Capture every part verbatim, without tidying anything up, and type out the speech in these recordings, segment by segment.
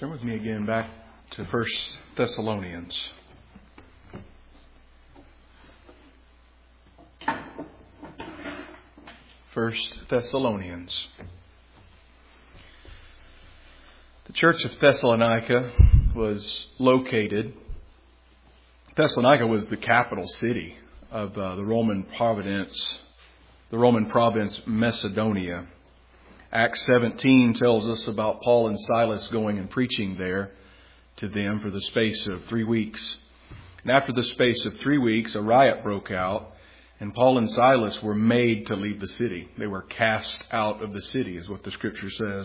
Turn with me again back to First Thessalonians. First Thessalonians. The church of Thessalonica was located. Thessalonica was the capital city of uh, the Roman province, the Roman province Macedonia. Acts seventeen tells us about Paul and Silas going and preaching there to them for the space of three weeks. And after the space of three weeks, a riot broke out, and Paul and Silas were made to leave the city. They were cast out of the city, is what the Scripture says.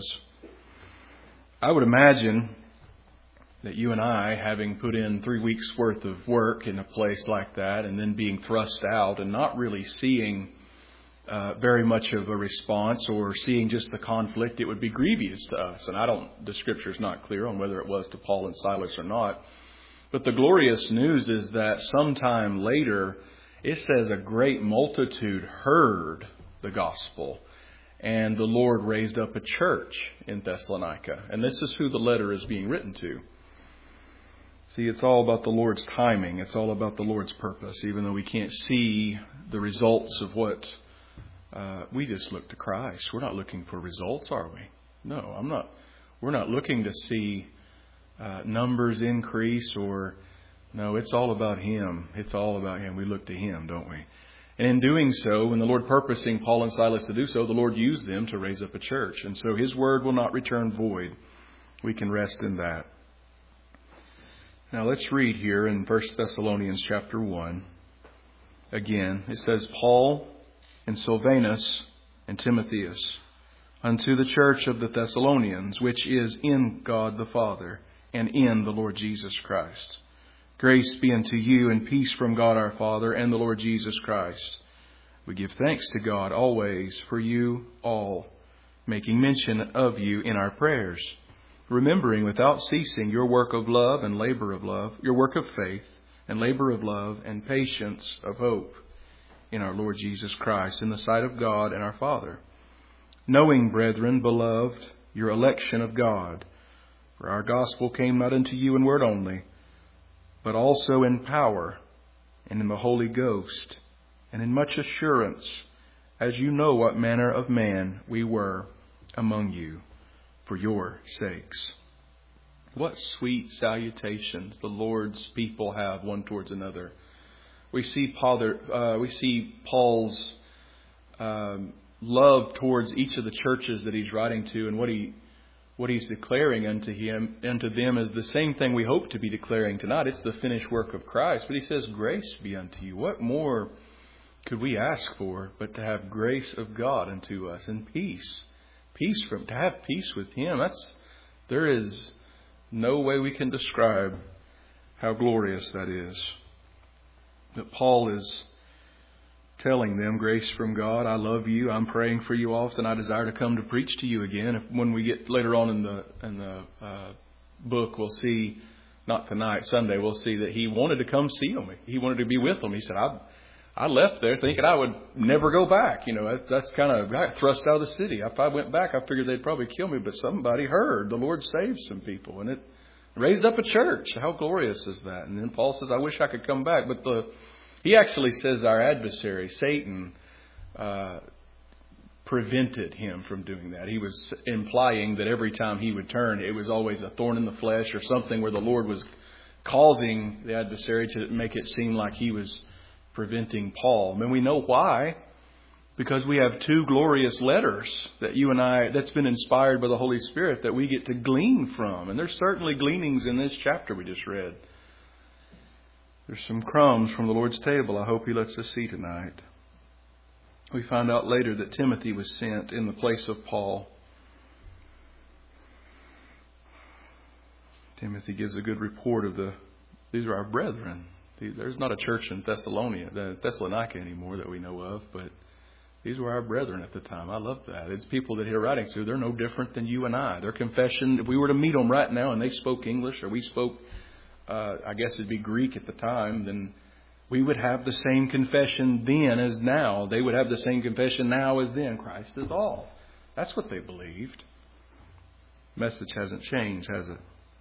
I would imagine that you and I, having put in three weeks' worth of work in a place like that, and then being thrust out and not really seeing Uh, very much of a response or seeing just the conflict, it would be grievous to us. And I don't, the Scripture is not clear on whether it was to Paul and Silas or not. But the glorious news is that sometime later, it says a great multitude heard the gospel, and the Lord raised up a church in Thessalonica. And this is who the letter is being written to. See, it's all about the Lord's timing. It's all about the Lord's purpose, even though we can't see the results of what Uh, we just look to Christ. We're not looking for results, are we? No, I'm not. We're not looking to see uh, numbers increase or, no, it's all about Him. It's all about Him. We look to Him, don't we? And in doing so, when the Lord purposing Paul and Silas to do so, the Lord used them to raise up a church. And so His word will not return void. We can rest in that. Now let's read here in First Thessalonians chapter one. Again, it says, Paul and Silvanus and Timotheus, unto the church of the Thessalonians, which is in God the Father, and in the Lord Jesus Christ. Grace be unto you, and peace from God our Father, and the Lord Jesus Christ. We give thanks to God always for you all, making mention of you in our prayers, remembering without ceasing your work of love and labor of love, your work of faith and labor of love, and patience of hope in our Lord Jesus Christ, in the sight of God and our Father. Knowing, brethren, beloved, your election of God, for our gospel came not unto you in word only, but also in power, and in the Holy Ghost, and in much assurance, as you know what manner of man we were among you, for your sakes. What sweet salutations the Lord's people have one towards another. We see Paul, uh, we see Paul's um, love towards each of the churches that he's writing to, and what he what he's declaring unto him, unto them, is the same thing we hope to be declaring tonight. It's the finished work of Christ. But he says, "Grace be unto you." What more could we ask for but to have grace of God unto us, and peace, peace from to have peace with Him? That's there is no way we can describe how glorious that is. That Paul is telling them, grace from God. I love you. I'm praying for you often. I desire to come to preach to you again. If, when we get later on in the in the uh, book, we'll see, not tonight, Sunday, we'll see that he wanted to come see them. He wanted to be with them. He said, I I left there thinking I would never go back. You know, that, that's kind of, I got thrust out of the city. If I went back, I figured they'd probably kill me. But somebody heard. The Lord saved some people, and it raised up a church. How glorious is that? And then Paul says, I wish I could come back. But the he actually says our adversary, Satan, uh, prevented him from doing that. He was implying that every time he would turn, it was always a thorn in the flesh or something where the Lord was causing the adversary to make it seem like he was preventing Paul. And we know why. Because we have two glorious letters that you and I, that's been inspired by the Holy Spirit, that we get to glean from. And there's certainly gleanings in this chapter we just read. There's some crumbs from the Lord's table I hope He lets us see tonight. We find out later that Timothy was sent in the place of Paul. Timothy gives a good report of the, these are our brethren. There's not a church in Thessalonica, Thessalonica anymore that we know of, but these were our brethren at the time. I love that. It's people that he're writing to. They're no different than you and I. Their confession, if we were to meet them right now and they spoke English, or we spoke Uh, I guess it'd be Greek at the time, then we would have the same confession then as now. They would have the same confession now as then. Christ is all. That's what they believed. Message hasn't changed, has it?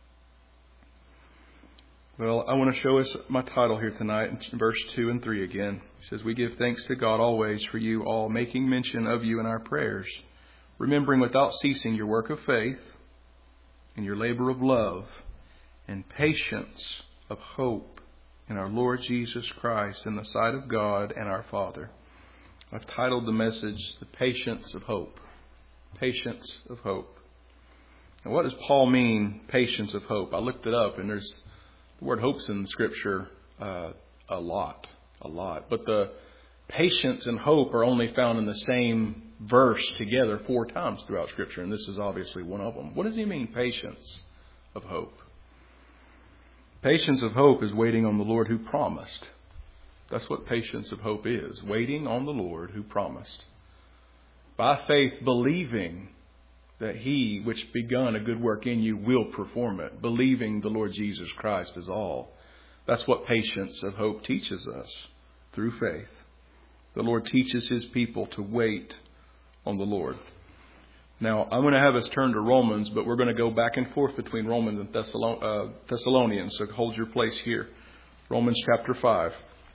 Well, I want to show us my title here tonight in verse two and three again. It says, "We give thanks to God always for you all, making mention of you in our prayers, remembering without ceasing your work of faith and your labor of love and patience of hope in our Lord Jesus Christ in the sight of God and our Father." I've titled the message, "The Patience of Hope." Patience of hope. And what does Paul mean, patience of hope? I looked it up, and there's the word hope's in Scripture uh, a lot, a lot. But the patience and hope are only found in the same verse together four times throughout Scripture, and this is obviously one of them. What does he mean, patience of hope? Patience of hope is waiting on the Lord who promised. That's what patience of hope is, waiting on the Lord who promised. By faith, believing that He which begun a good work in you will perform it. Believing the Lord Jesus Christ is all. That's what patience of hope teaches us through faith. The Lord teaches His people to wait on the Lord. Now, I'm going to have us turn to Romans, but we're going to go back and forth between Romans and Thessalon- uh, Thessalonians. So hold your place here. Romans chapter five.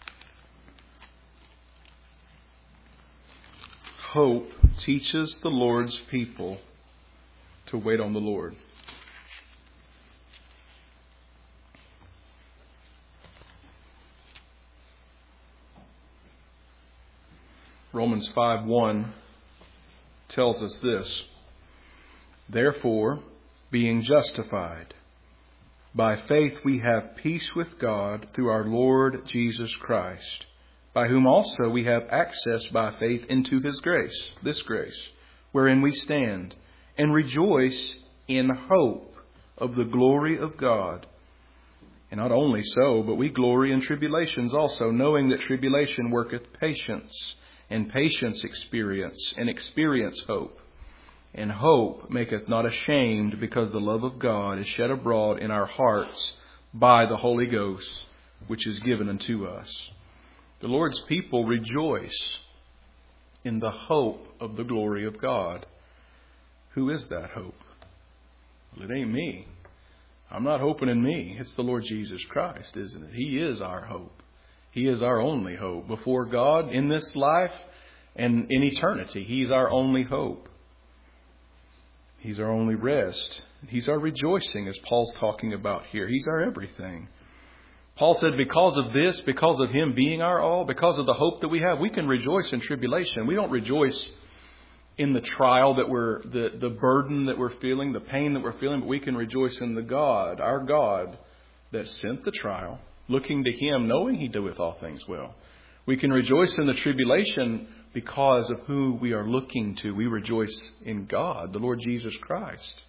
Hope teaches the Lord's people to wait on the Lord. Romans five one tells us this: "Therefore, being justified by faith, we have peace with God through our Lord Jesus Christ, by whom also we have access by faith into His grace, this grace, wherein we stand, and rejoice in hope of the glory of God. And not only so, but we glory in tribulations also, knowing that tribulation worketh patience, and patience experience, and experience hope. And hope maketh not ashamed, because the love of God is shed abroad in our hearts by the Holy Ghost, which is given unto us." The Lord's people rejoice in the hope of the glory of God. Who is that hope? Well, it ain't me. I'm not hoping in me. It's the Lord Jesus Christ, isn't it? He is our hope. He is our only hope. Before God, in this life, and in eternity, He's our only hope. He's our only rest. He's our rejoicing, as Paul's talking about here. He's our everything. Paul said, because of this, because of Him being our all, because of the hope that we have, we can rejoice in tribulation. We don't rejoice in the trial that we're, the, the burden that we're feeling, the pain that we're feeling, but we can rejoice in the God, our God, that sent the trial, looking to Him, knowing He doeth all things well. We can rejoice in the tribulation because of who we are looking to. We rejoice in God, the Lord Jesus Christ.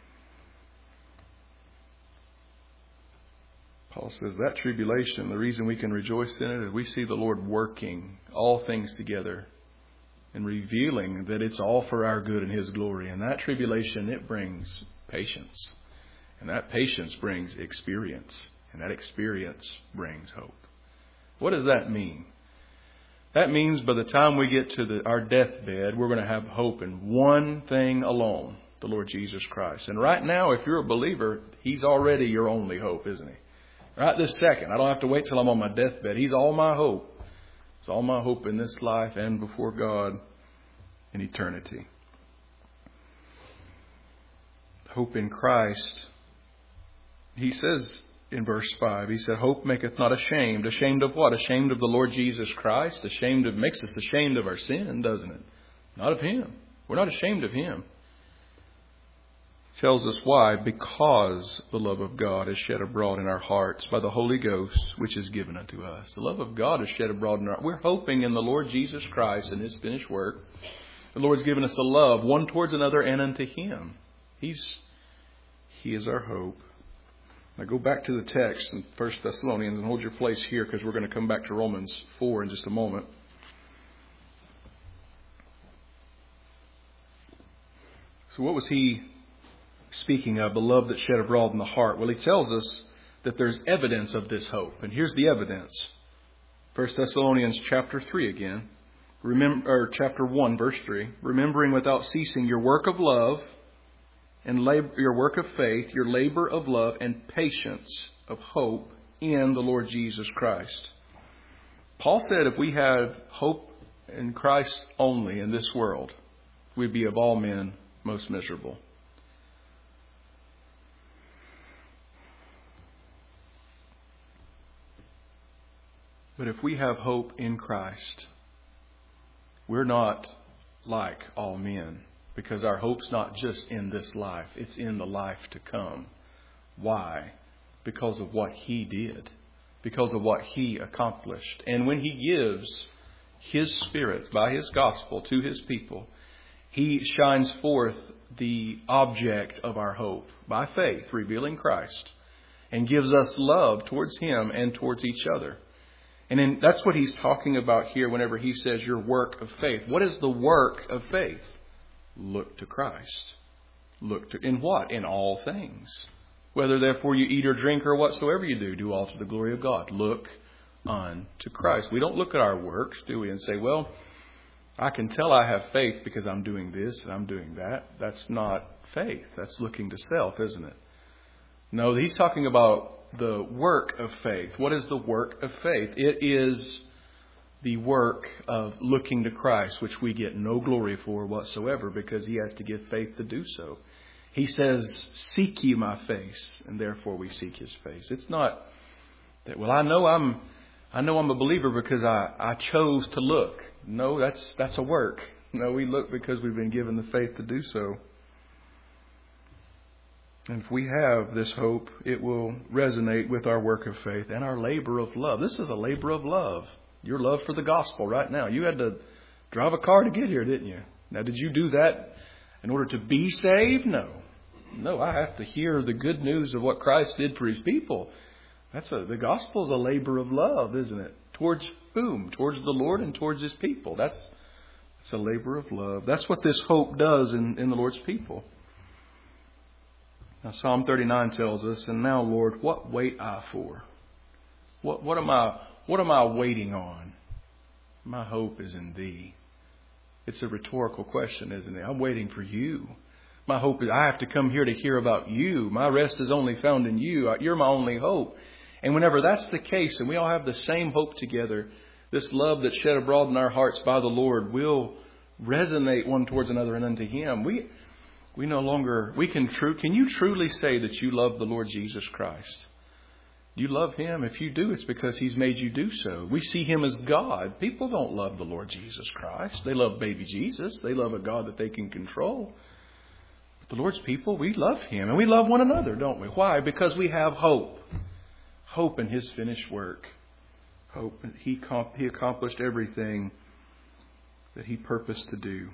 Paul says that tribulation, the reason we can rejoice in it is we see the Lord working all things together and revealing that it's all for our good and His glory. And that tribulation, it brings patience. And that patience brings experience. And that experience brings hope. What does that mean? That means by the time we get to the, our deathbed, we're going to have hope in one thing alone, the Lord Jesus Christ. And right now, if you're a believer, He's already your only hope, isn't He? Right this second. I don't have to wait till I'm on my deathbed. He's all my hope. It's all my hope in this life and before God in eternity. Hope in Christ. He says in verse five, he said, "Hope maketh not ashamed." Ashamed of what? Ashamed of the Lord Jesus Christ. Ashamed of, makes us ashamed of our sin, doesn't it? Not of Him. We're not ashamed of Him. Tells us why. Because the love of God is shed abroad in our hearts by the Holy Ghost, which is given unto us. The love of God is shed abroad in our hearts. We're hoping in the Lord Jesus Christ and His finished work. The Lord's given us a love, one towards another and unto Him. He's, He is our hope. Now go back to the text in First Thessalonians and hold your place here, because we're going to come back to Romans four in just a moment. So what was he speaking of, the love that's shed abroad in the heart? Well, he tells us that there's evidence of this hope. And here's the evidence. First Thessalonians chapter three again. Remember, or chapter one, verse three. "Remembering without ceasing your work of love and labor, your work of faith, your labor of love and patience of hope in the Lord Jesus Christ. Paul said if we had hope in Christ only in this world, we'd be of all men most miserable. But if we have hope in Christ, we're not like all men, because our hope's not just in this life, it's in the life to come. Why? Because of what He did, because of what He accomplished. And when He gives His Spirit by His gospel to His people, He shines forth the object of our hope by faith, revealing Christ, and gives us love towards Him and towards each other. And then that's what he's talking about here whenever he says your work of faith. What is the work of faith? Look to Christ. Look to, in what? In all things. Whether therefore you eat or drink or whatsoever you do, do all to the glory of God. Look unto Christ. We don't look at our works, do we, and say, well, I can tell I have faith because I'm doing this and I'm doing that. That's not faith. That's looking to self, isn't it? No, he's talking about the work of faith. What is the work of faith? It is the work of looking to Christ, which we get no glory for whatsoever because He has to give faith to do so. He says, seek ye my face, and therefore we seek His face. It's not that, well, I know I'm I know I'm a believer because I, I chose to look. No, that's that's a work. No, we look because we've been given the faith to do so. And if we have this hope, it will resonate with our work of faith and our labor of love. This is a labor of love. Your love for the gospel right now. You had to drive a car to get here, didn't you? Now, did you do that in order to be saved? No. No, I have to hear the good news of what Christ did for His people. That's a, the gospel is a labor of love, isn't it? Towards whom? Towards the Lord and towards His people. That's, that's a labor of love. That's what this hope does in, in the Lord's people. Now, Psalm thirty-nine tells us, and now, Lord, what wait I for? What, what am I, what am I waiting on? My hope is in Thee. It's a rhetorical question, isn't it? I'm waiting for You. My hope is I have to come here to hear about You. My rest is only found in You. You're my only hope. And whenever that's the case, and we all have the same hope together, this love that's shed abroad in our hearts by the Lord will resonate one towards another and unto Him. We we no longer, we can true. Can you truly say that you love the Lord Jesus Christ? Do you love Him? If you do, it's because He's made you do so. We see Him as God. People don't love the Lord Jesus Christ. They love baby Jesus. They love a God that they can control. But the Lord's people, we love Him. And we love one another, don't we? Why? Because we have hope. Hope in His finished work. Hope He, he accomplished everything that He purposed to do.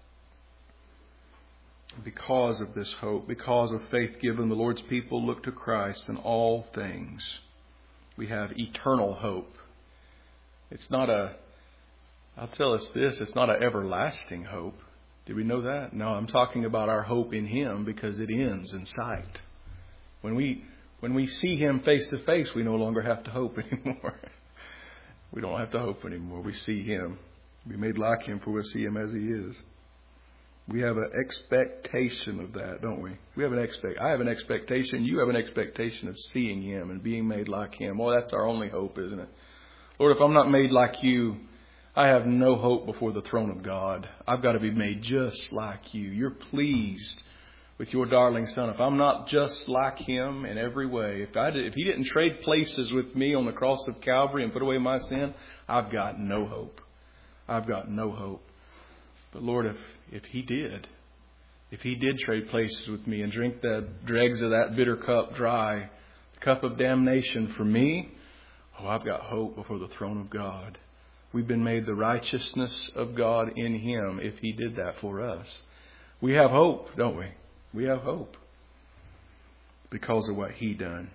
Because of this hope, because of faith given, the Lord's people look to Christ in all things. We have eternal hope. It's not a, I'll tell us this, it's not an everlasting hope. Did we know that? No, I'm talking about our hope in Him because it ends in sight. When we when we see Him face to face, we no longer have to hope anymore. We don't have to hope anymore. We see Him. We made like Him, for we see Him as He is. We have an expectation of that, don't we? We have an expect. I have an expectation. You have an expectation of seeing Him and being made like Him. Well, that's our only hope, isn't it? Lord, if I'm not made like You, I have no hope before the throne of God. I've got to be made just like You. You're pleased with Your darling Son. If I'm not just like Him in every way, if I did, if He didn't trade places with me on the cross of Calvary and put away my sin, I've got no hope. I've got no hope. But Lord, if, if He did, if He did trade places with me and drink the dregs of that bitter cup dry, the cup of damnation for me, oh, I've got hope before the throne of God. We've been made the righteousness of God in Him if He did that for us. We have hope, don't we? We have hope because of what He done.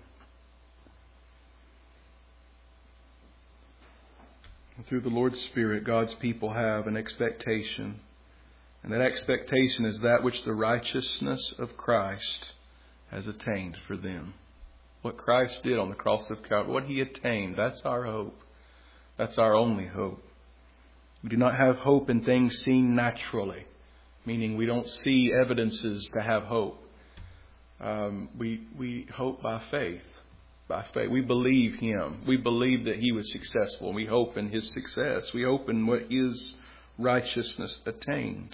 And through the Lord's Spirit, God's people have an expectation. And that expectation is that which the righteousness of Christ has attained for them. What Christ did on the cross of Calvary, what He attained, that's our hope. That's our only hope. We do not have hope in things seen naturally, meaning we don't see evidences to have hope. Um, we we hope by faith. by faith. We believe Him. We believe that He was successful. We hope in His success. We hope in what His righteousness attained.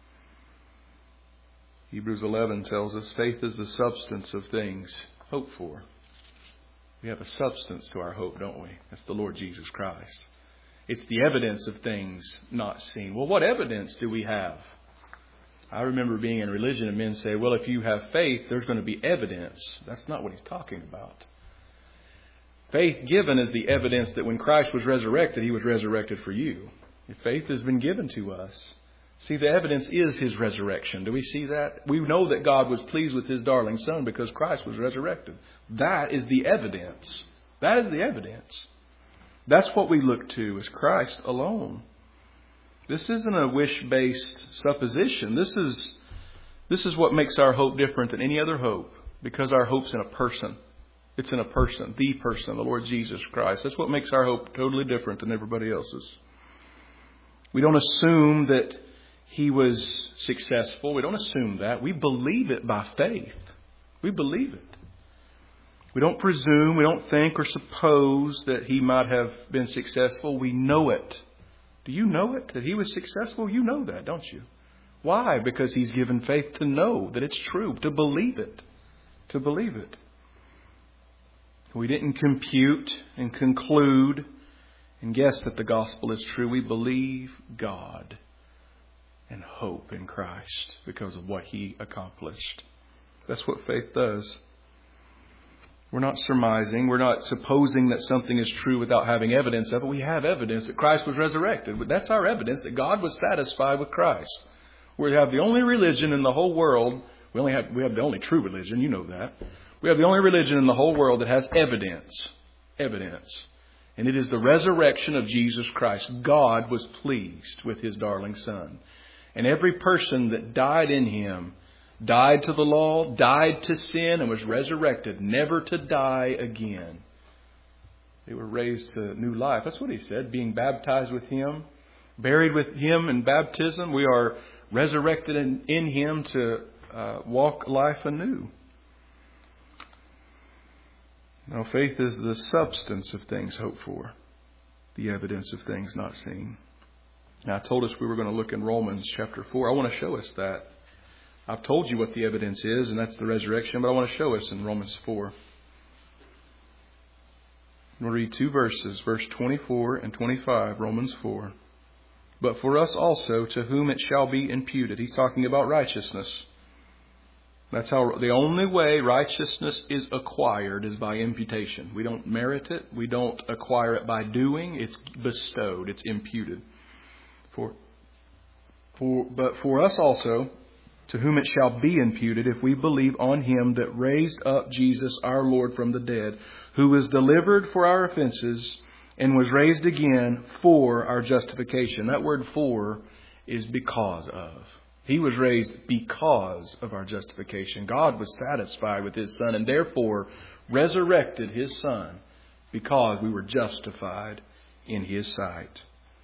Hebrews eleven tells us faith is the substance of things hoped for. We have a substance to our hope, don't we? That's the Lord Jesus Christ. It's the evidence of things not seen. Well, what evidence do we have? I remember being in religion and men say, well, if you have faith, there's going to be evidence. That's not what he's talking about. Faith given is the evidence that when Christ was resurrected, He was resurrected for you. If faith has been given to us. See, the evidence is His resurrection. Do we see that? We know that God was pleased with His darling Son because Christ was resurrected. That is the evidence. That is the evidence. That's what we look to, is Christ alone. This isn't a wish-based supposition. This is, this is what makes our hope different than any other hope, because our hope's in a person. It's in a person, the person, the Lord Jesus Christ. That's what makes our hope totally different than everybody else's. We don't assume that He was successful. We don't assume that. We believe it by faith. We believe it. We don't presume, we don't think or suppose that He might have been successful. We know it. Do you know it? That He was successful? You know that, don't you? Why? Because He's given faith to know that it's true, to believe it. To believe it. We didn't compute and conclude and guess that the gospel is true. We believe God and hope in Christ because of what He accomplished. That's what faith does. We're not surmising. We're not supposing that something is true without having evidence of it. We have evidence that Christ was resurrected. That's our evidence that God was satisfied with Christ. We have the only religion in the whole world. We only have we have the only true religion. You know that. We have the only religion in the whole world that has evidence. Evidence. And it is the resurrection of Jesus Christ. God was pleased with His darling Son. And every person that died in Him died to the law, died to sin, and was resurrected, never to die again. They were raised to new life. That's what He said, being baptized with Him, buried with Him in baptism. We are resurrected in, in Him to uh, walk life anew. Now, faith is the substance of things hoped for, the evidence of things not seen. Now, I told us we were going to look in Romans chapter four. I want to show us that. I've told you what the evidence is, and that's the resurrection, but I want to show us in Romans four. We'll read two verses, verse twenty-four and twenty-five, Romans four. But for us also, to whom it shall be imputed. He's talking about righteousness. That's how the only way righteousness is acquired is by imputation. We don't merit it. We don't acquire it by doing. It's bestowed. It's imputed. For, for, but for us also, to whom it shall be imputed, if we believe on Him that raised up Jesus our Lord from the dead, who was delivered for our offenses and was raised again for our justification. That word for is because of. He was raised because of our justification. God was satisfied with His Son and therefore resurrected His Son because we were justified in His sight.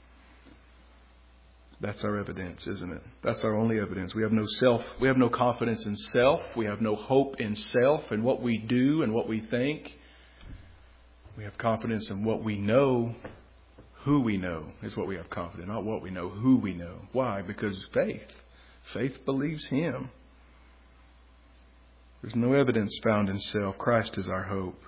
That's our evidence, isn't it? That's our only evidence. We have no self. We have no confidence in self. We have no hope in self and what we do and what we think. We have confidence in what we know. Who we know is what we have confidence in, not what we know, who we know. Why? Because faith. Faith believes Him. There's no evidence found in self. Christ is our hope.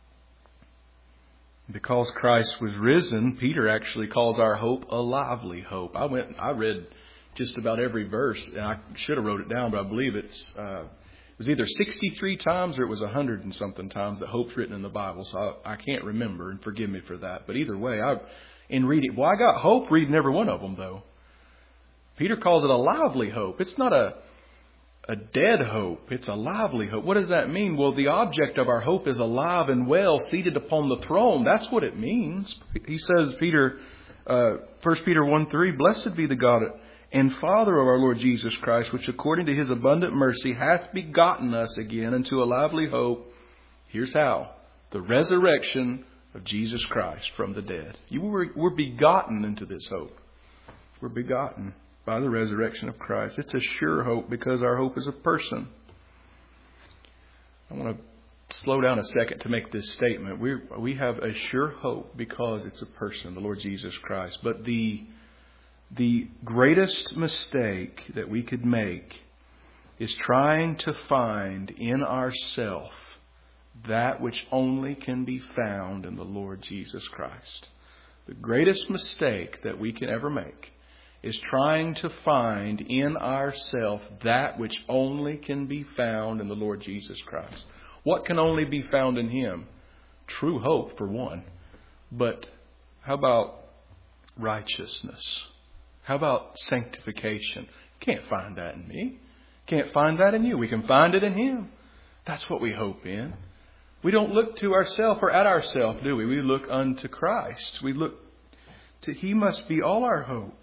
Because Christ was risen, Peter actually calls our hope a lively hope. I went, I read just about every verse, and I should have wrote it down, but I believe it's uh, it was either sixty-three times or it was a hundred and something times that hope's written in the Bible. So I, I can't remember, and forgive me for that. But either way, I in reading, well, I got hope reading every one of them, though. Peter calls it a lively hope. It's not a a dead hope. It's a lively hope. What does that mean? Well, the object of our hope is alive and well, seated upon the throne. That's what it means. He says, Peter, uh, First Peter one three, Blessed be the God and Father of our Lord Jesus Christ, which according to His abundant mercy hath begotten us again unto a lively hope. Here's how. The resurrection of Jesus Christ from the dead. You were, were begotten into this hope. We're begotten by the resurrection of Christ. It's a sure hope because our hope is a person. I want to slow down a second to make this statement. We we have a sure hope because it's a person, the Lord Jesus Christ. But the the greatest mistake that we could make is trying to find in ourself that which only can be found in the Lord Jesus Christ. The greatest mistake that we can ever make is trying to find in ourself that which only can be found in the Lord Jesus Christ. What can only be found in Him? True hope, for one. But how about righteousness? How about sanctification? Can't find that in me. Can't find that in you. We can find it in Him. That's what we hope in. We don't look to ourselves or at ourselves, do we? We look unto Christ. We look to He must be all our hope.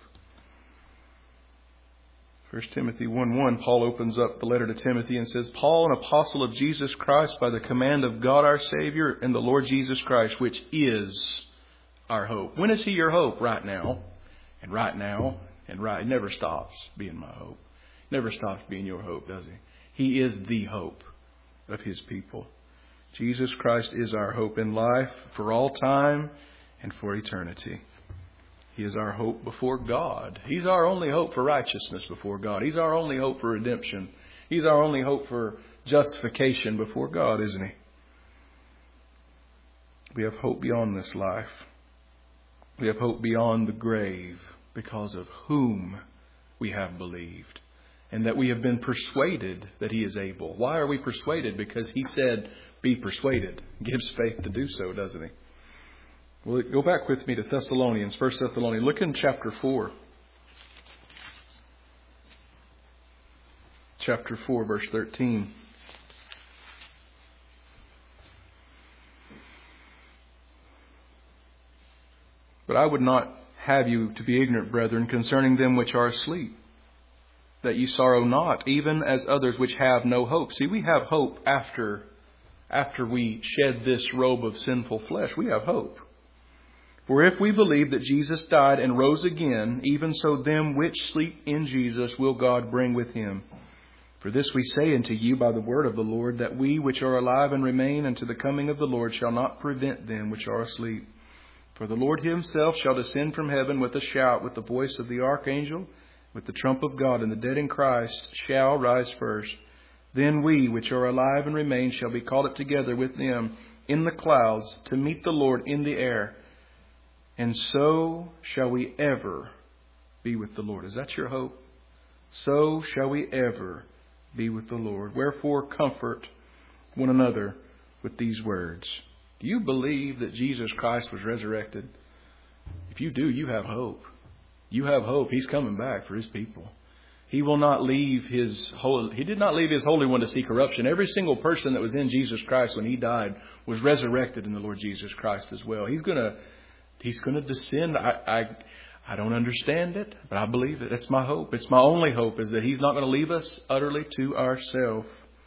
First Timothy one one, Paul opens up the letter to Timothy and says, Paul, an apostle of Jesus Christ, by the command of God our Savior and the Lord Jesus Christ, which is our hope. When is He your hope? Right now. And right now. And right. It never stops being my hope. Never stops being your hope, does He? He is the hope of His people. Jesus Christ is our hope in life for all time and for eternity. He is our hope before God. He's our only hope for righteousness before God. He's our only hope for redemption. He's our only hope for justification before God, isn't He? We have hope beyond this life. We have hope beyond the grave because of whom we have believed. And that we have been persuaded that He is able. Why are we persuaded? Because He said, be persuaded. Gives faith to do so, doesn't He? Well, go back with me to Thessalonians, First Thessalonians. Look in chapter four. Chapter four, verse thirteen. But I would not have you to be ignorant, brethren, concerning them which are asleep, that ye sorrow not, even as others which have no hope. See, we have hope after, after we shed this robe of sinful flesh. We have hope. For if we believe that Jesus died and rose again, even so them which sleep in Jesus will God bring with Him. For this we say unto you by the word of the Lord, that we which are alive and remain unto the coming of the Lord shall not prevent them which are asleep. For the Lord Himself shall descend from heaven with a shout, with the voice of the archangel, with the trump of God, and the dead in Christ shall rise first. Then we which are alive and remain shall be caught up together with them in the clouds to meet the Lord in the air. And so shall we ever be with the Lord. Is that your hope? So shall we ever be with the Lord. Wherefore comfort one another with these words. Do you believe that Jesus Christ was resurrected? If you do, you have hope. You have hope. He's coming back for His people. He will not leave His holy, He did not leave His Holy One to see corruption. Every single person that was in Jesus Christ when He died was resurrected in the Lord Jesus Christ as well. He's going to He's going to descend. I, I I don't understand it, but I believe it. That's my hope. It's my only hope, is that He's not going to leave us utterly to ourselves.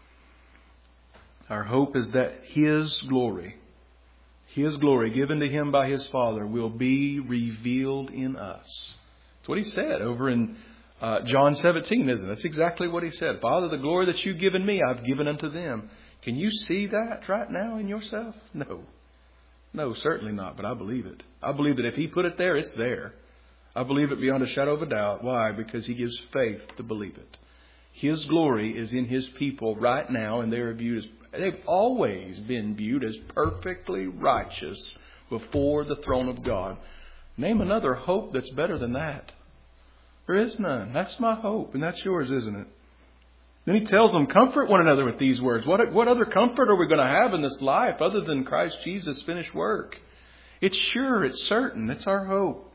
Our hope is that His glory, His glory given to Him by His Father, will be revealed in us. That's what He said over in uh, John seventeen, isn't it? That's exactly what He said. Father, the glory that you've given me, I've given unto them. Can you see that right now in yourself? No. No, certainly not, but I believe it. I believe that if He put it there, it's there. I believe it beyond a shadow of a doubt. Why? Because He gives faith to believe it. His glory is in His people right now, and they are viewed as, they've always been viewed as perfectly righteous before the throne of God. Name another hope that's better than that. There is none. That's my hope, and that's yours, isn't it? Then He tells them, comfort one another with these words. What, what other comfort are we going to have in this life other than Christ Jesus' finished work? It's sure, it's certain, it's our hope.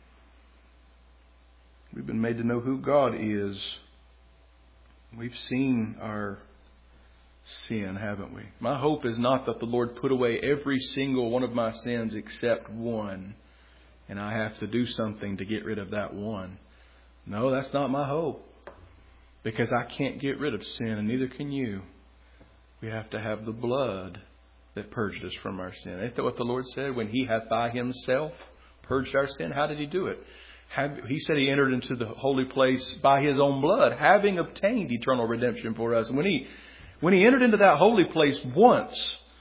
We've been made to know who God is. We've seen our sin, haven't we? My hope is not that the Lord put away every single one of my sins except one, and I have to do something to get rid of that one. No, that's not my hope. Because I can't get rid of sin, and neither can you. We have to have the blood that purged us from our sin. Ain't that what the Lord said? When He hath by Himself purged our sin, how did He do it? Have, he said He entered into the holy place by His own blood, having obtained eternal redemption for us. And when He, when He entered into that holy place once,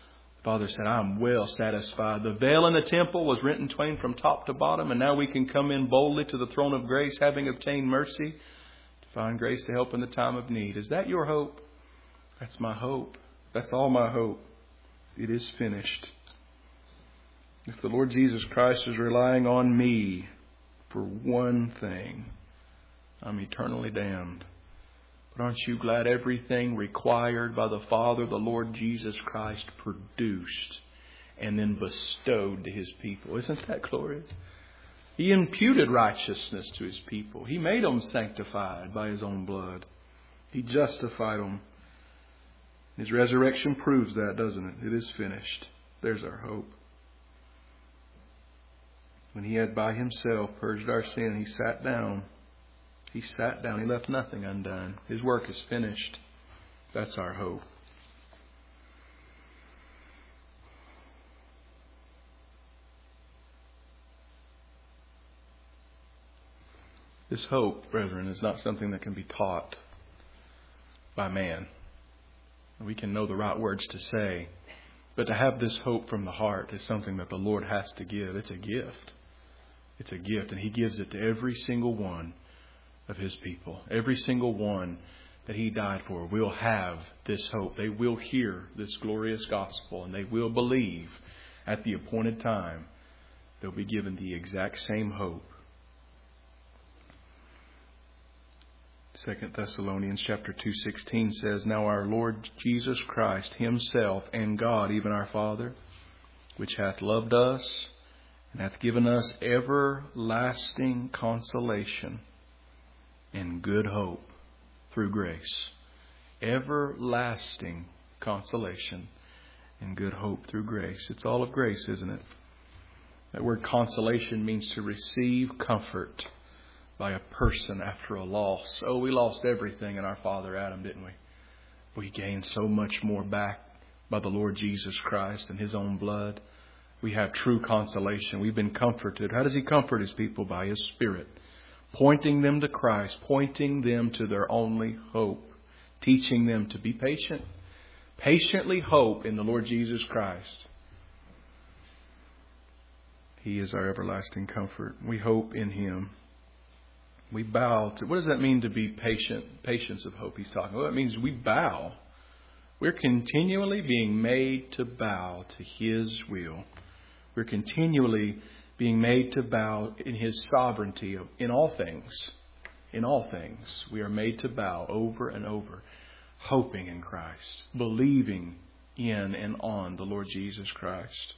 Father said, I'm well satisfied. The veil in the temple was rent in twain from top to bottom, and now we can come in boldly to the throne of grace, having obtained mercy, to find grace to help in the time of need. Is that your hope? That's my hope. That's all my hope. It is finished. If the Lord Jesus Christ is relying on me for one thing, I'm eternally damned. But aren't you glad everything required by the Father, the Lord Jesus Christ, produced and then bestowed to His people? Isn't that glorious? He imputed righteousness to His people. He made them sanctified by His own blood. He justified them. His resurrection proves that, doesn't it? It is finished. There's our hope. When He had by Himself purged our sin, He sat down. He sat down. He left nothing undone. His work is finished. That's our hope. This hope, brethren, is not something that can be taught by man. We can know the right words to say, but to have this hope from the heart is something that the Lord has to give. It's a gift. It's a gift, and He gives it to every single one of His people. Every single one that He died for will have this hope. They will hear this glorious gospel, and they will believe at the appointed time. They'll be given the exact same hope. Second Thessalonians chapter two sixteen says, Now our Lord Jesus Christ Himself and God, even our Father, which hath loved us and hath given us everlasting consolation and good hope through grace. Everlasting consolation and good hope through grace. It's all of grace, isn't it? That word consolation means to receive comfort by a person after a loss. Oh, we lost everything in our father Adam, didn't we? We gained so much more back by the Lord Jesus Christ and His own blood. We have true consolation. We've been comforted. How does He comfort His people? By His Spirit. Pointing them to Christ, pointing them to their only hope, teaching them to be patient, patiently hope in the Lord Jesus Christ. He is our everlasting comfort. We hope in Him. We bow to, what does that mean to be patient? Patience of hope He's talking about. Well, it means we bow. We're continually being made to bow to His will. We're continually being made to bow in His sovereignty in all things. In all things, we are made to bow over and over, hoping in Christ, believing in and on the Lord Jesus Christ.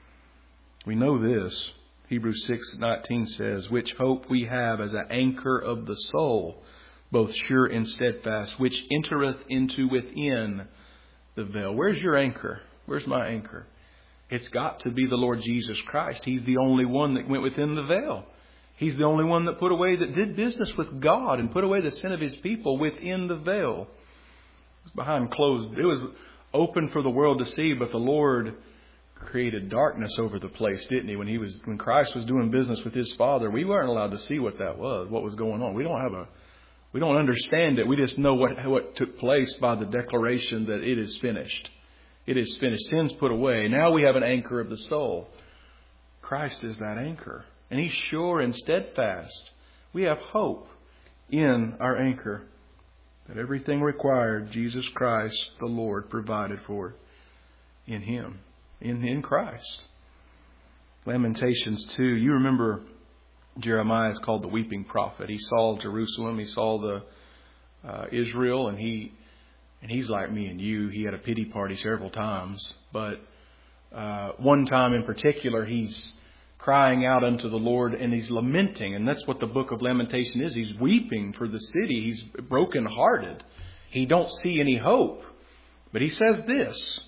We know this. Hebrews six nineteen says, Which hope we have as an anchor of the soul, both sure and steadfast, which entereth into within the veil. Where's your anchor? Where's my anchor? It's got to be the Lord Jesus Christ. He's the only one that went within the veil. He's the only one that put away, that did business with God and put away the sin of His people within the veil. It was behind closed. It was open for the world to see, but the Lord created darkness over the place, didn't He? When He was, when Christ was doing business with His Father, we weren't allowed to see what that was, what was going on. We don't have a, we don't understand it. We just know what what took place by the declaration that it is finished. It is finished. Sin's put away. Now we have an anchor of the soul. Christ is that anchor. And He's sure and steadfast. We have hope in our anchor. That everything required, Jesus Christ, the Lord, provided for in Him. In, in Christ. Lamentations two. You remember Jeremiah is called the weeping prophet. He saw Jerusalem. He saw the uh, Israel. And he... And he's like me and you. He had a pity party several times. But uh, one time in particular, he's crying out unto the Lord and he's lamenting. And that's what the book of Lamentation is. He's weeping for the city. He's brokenhearted. He don't see any hope. But he says this.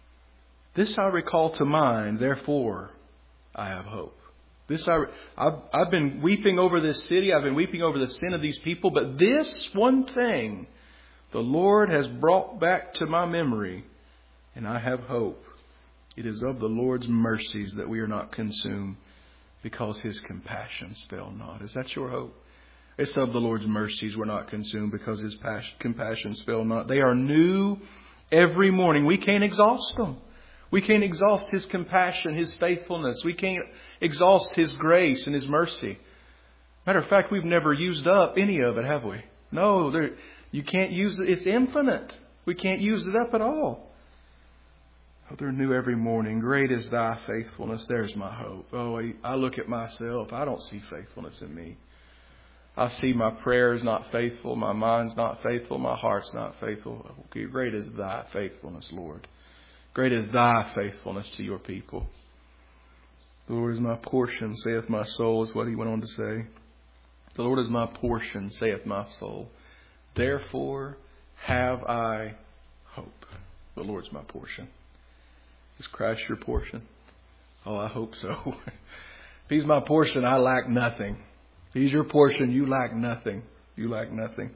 This I recall to mind, therefore I have hope. This I, I've, I've been weeping over this city. I've been weeping over the sin of these people. But this one thing the Lord has brought back to my memory, and I have hope. It is of the Lord's mercies that we are not consumed, because His compassions fail not. Is that your hope? It's of the Lord's mercies we're not consumed, because His compassions fail not. They are new every morning. We can't exhaust them. We can't exhaust His compassion, His faithfulness. We can't exhaust His grace and His mercy. Matter of fact, we've never used up any of it, have we? No, there, you can't use it. It's infinite. We can't use it up at all. Oh, they're new every morning. Great is Thy faithfulness. There's my hope. Oh, I look at myself. I don't see faithfulness in me. I see my prayers not faithful. My mind's not faithful. My heart's not faithful. Okay, great is Thy faithfulness, Lord. Great is Thy faithfulness to Your people. The Lord is my portion, saith my soul, is what he went on to say. The Lord is my portion, saith my soul. Therefore have I hope. The Lord's my portion. Is Christ your portion? Oh, I hope so. If He's my portion, I lack nothing. If He's your portion, you lack nothing. You lack nothing.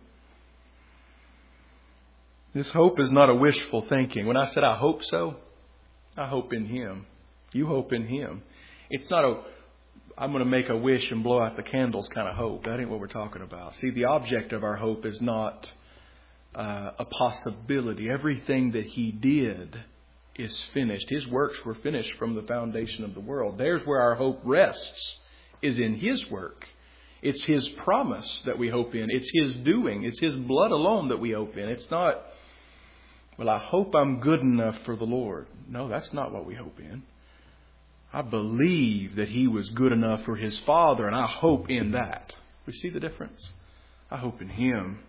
This hope is not a wishful thinking. When I said I hope so, I hope in Him. You hope in Him. It's not a, I'm going to make a wish and blow out the candles kind of hope. That ain't what we're talking about. See, the object of our hope is not uh, a possibility. Everything that He did is finished. His works were finished from the foundation of the world. There's where our hope rests, is in His work. It's His promise that we hope in. It's His doing. It's His blood alone that we hope in. It's not, well, I hope I'm good enough for the Lord. No, that's not what we hope in. I believe that He was good enough for His Father, and I hope in that. We see the difference? I hope in Him.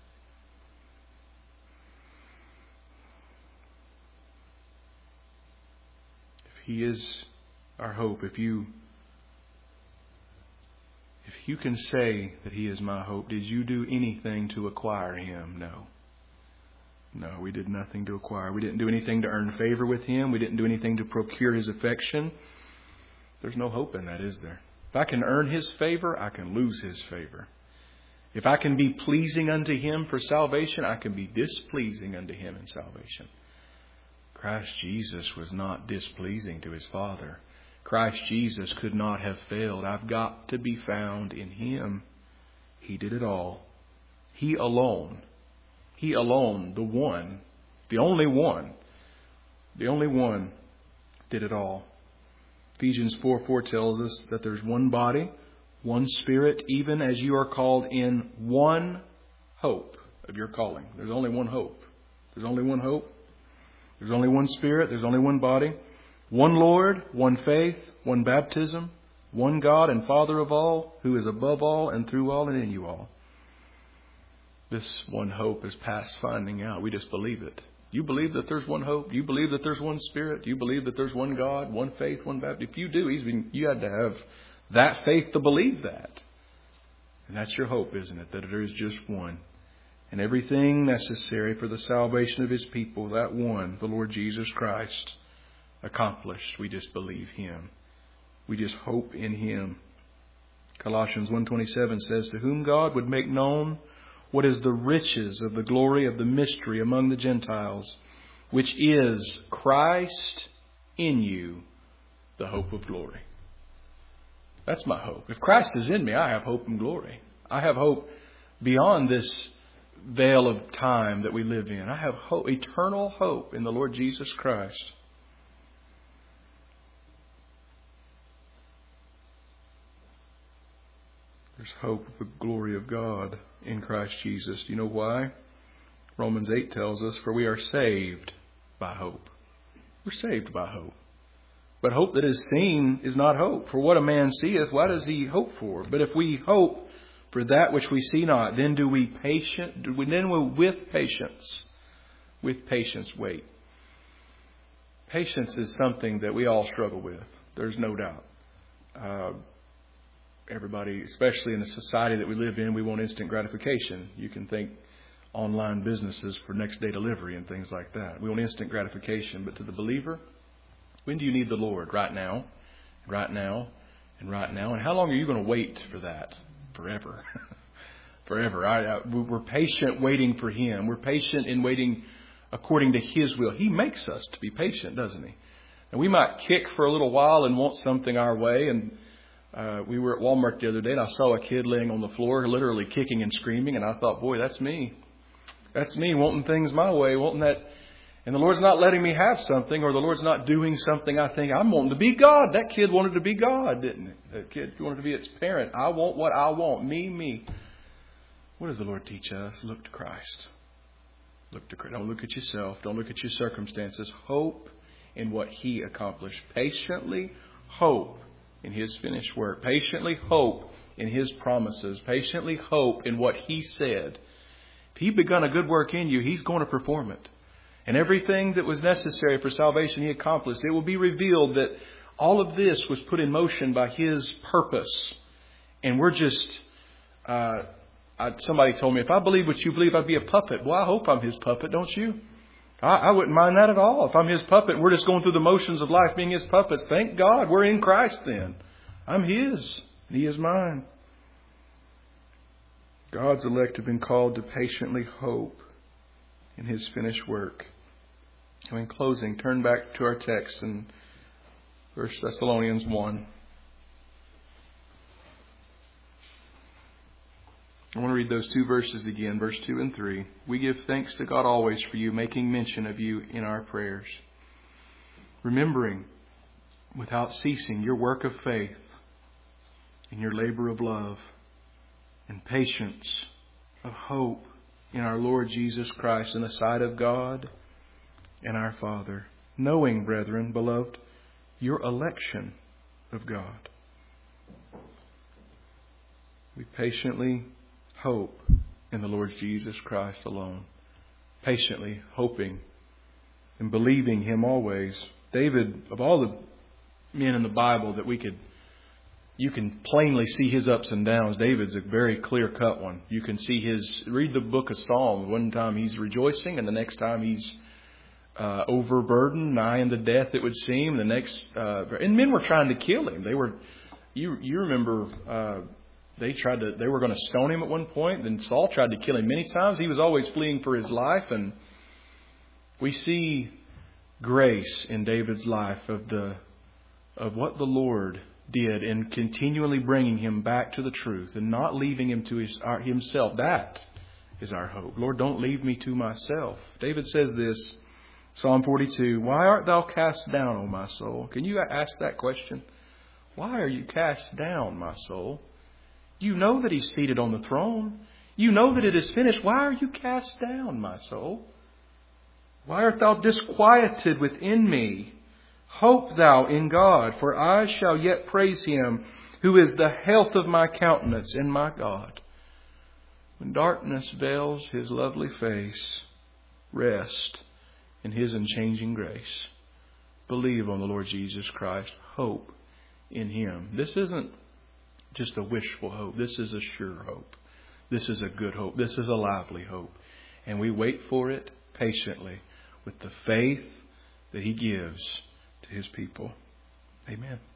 If He is our hope, if you if you can say that He is my hope, did you do anything to acquire Him? No. No, we did nothing to acquire. We didn't do anything to earn favor with Him. We didn't do anything to procure His affection. There's no hope in that, is there? If I can earn His favor, I can lose His favor. If I can be pleasing unto Him for salvation, I can be displeasing unto Him in salvation. Christ Jesus was not displeasing to His Father. Christ Jesus could not have failed. I've got to be found in Him. He did it all. He alone. He alone, the one, the only one, the only one did it all. Ephesians four four tells us that there's one body, one Spirit, even as you are called in one hope of your calling. There's only one hope. There's only one hope. There's only one Spirit. There's only one body. One Lord, one faith, one baptism, one God and Father of all, who is above all and through all and in you all. This one hope is past finding out. We just believe it. You believe that there's one hope? You believe that there's one Spirit? You believe that there's one God, one faith, one baptism? If you do, he's been, you had to have that faith to believe that. And that's your hope, isn't it? That there is just one. And everything necessary for the salvation of His people, that one, the Lord Jesus Christ, accomplished. We just believe Him. We just hope in Him. Colossians one twenty-seven says, to whom God would make known what is the riches of the glory of the mystery among the Gentiles, which is Christ in you, the hope of glory. That's my hope. If Christ is in me, I have hope and glory. I have hope beyond this veil of time that we live in. I have hope, eternal hope in the Lord Jesus Christ. There's hope of the glory of God in Christ Jesus. Do you know why? Romans eight tells us, for we are saved by hope. We're saved by hope. But hope that is seen is not hope. For what a man seeth, what does he hope for? But if we hope for that which we see not, then do we patient, do we, then we with patience, with patience wait. Patience is something that we all struggle with. There's no doubt. Uh, Everybody, especially in the society that we live in, we want instant gratification. You can think online businesses for next day delivery and things like that. We want instant gratification. But to the believer, when do you need the Lord? Right now, right now, and right now. And how long are you going to wait for that? Forever. Forever. I, I, we're patient waiting for Him. We're patient in waiting according to His will. He makes us to be patient, doesn't He? And we might kick for a little while and want something our way. And Uh, we were at Walmart the other day and I saw a kid laying on the floor, literally kicking and screaming. And I thought, boy, that's me. That's me wanting things my way, wanting that. And the Lord's not letting me have something, or the Lord's not doing something I think I'm wanting to be God. That kid wanted to be God, didn't it? That kid wanted to be its parent. I want what I want. Me, me. What does the Lord teach us? Look to Christ. Look to Christ. Don't look at yourself. Don't look at your circumstances. Hope in what He accomplished. Patiently hope in His finished work. Patiently hope in His promises. Patiently hope in what He said. If He begun a good work in you, He's going to perform it. And everything that was necessary for salvation He accomplished. It will be revealed that all of this was put in motion by His purpose. And we're just... Uh, I, somebody told me, if I believe what you believe, I'd be a puppet. Well, I hope I'm His puppet, don't you? I, I wouldn't mind that at all. If I'm His puppet, we're just going through the motions of life being His puppets. Thank God we're in Christ then. I'm His. And He is mine. God's elect have been called to patiently hope in His finished work. And in closing, turn back to our text in First Thessalonians one. I want to read those two verses again, verse two and three. We give thanks to God always for you, making mention of you in our prayers, remembering without ceasing your work of faith and your labor of love and patience of hope in our Lord Jesus Christ in the sight of God and our Father, knowing, brethren, beloved, your election of God. We patiently hope in the Lord Jesus Christ alone. Patiently hoping and believing Him always. David, of all the men in the Bible that we could, you can plainly see his ups and downs. David's a very clear-cut one. You can see his, read the book of Psalms. One time he's rejoicing and the next time he's uh, overburdened, nigh unto death it would seem. The next, uh, and men were trying to kill him. They were, you, you remember, uh, They tried to. They were going to stone him at one point. Then Saul tried to kill him many times. He was always fleeing for his life. And we see grace in David's life of the of what the Lord did in continually bringing him back to the truth and not leaving him to his, our, himself. That is our hope. Lord, don't leave me to myself. David says this, Psalm forty-two, why art thou cast down, O my soul? Can you ask that question? Why are you cast down, my soul? You know that He's seated on the throne. You know that it is finished. Why are you cast down, my soul? Why art thou disquieted within me? Hope thou in God, for I shall yet praise Him, who is the health of my countenance and my God. When darkness veils His lovely face, rest in His unchanging grace. Believe on the Lord Jesus Christ. Hope in Him. This isn't just a wishful hope. This is a sure hope. This is a good hope. This is a lively hope. And we wait for it patiently with the faith that He gives to His people. Amen.